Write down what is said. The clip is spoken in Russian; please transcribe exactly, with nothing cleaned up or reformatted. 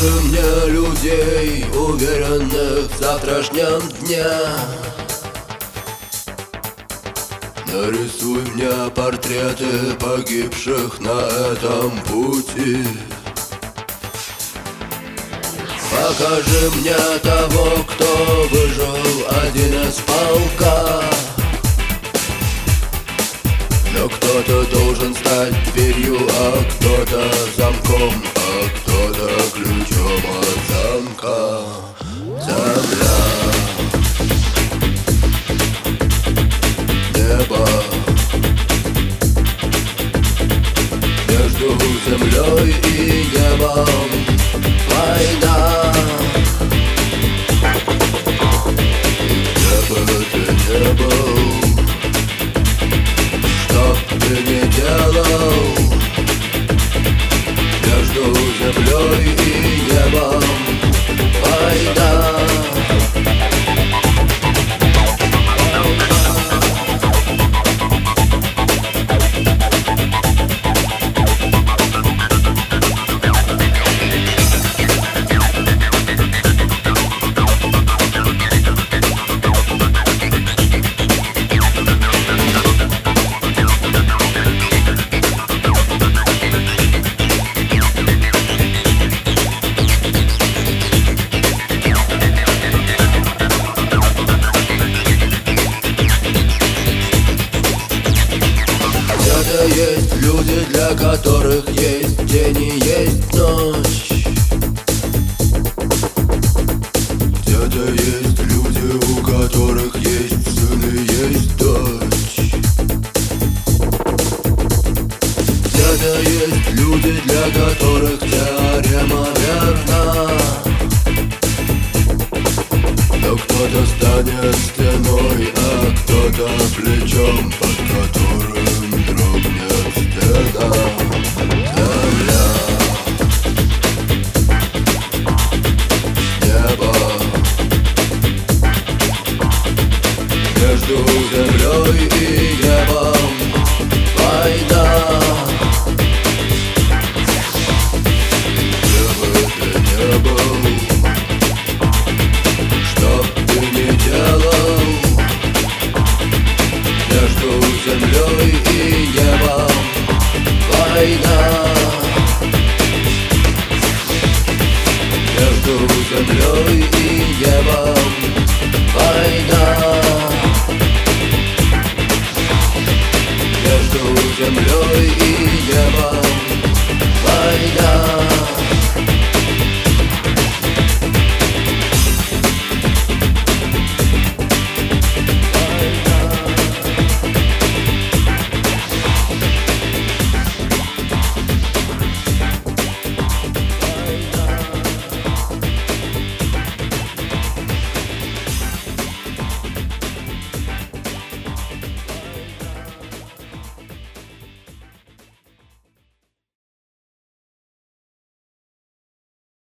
Покажи мне людей, уверенных в завтрашнем дне. Нарисуй мне портреты погибших на этом пути. Покажи мне того, кто выжил, один из полка. Но кто-то должен стать дверью, а кто-то замком, а кто-то ключом от замка. Земля, небо, между землей и небом война. Где бы ты не был, что ты не делал, между землей и небом война. Есть люди, для которых есть день и есть ночь. Где-то есть люди, у которых есть сын и есть дочь. Где-то есть люди, для которых теорема верна. Но кто-то станет стеной, а кто-то плечом, под которым дрогнет стена. Земля, небо, между землей и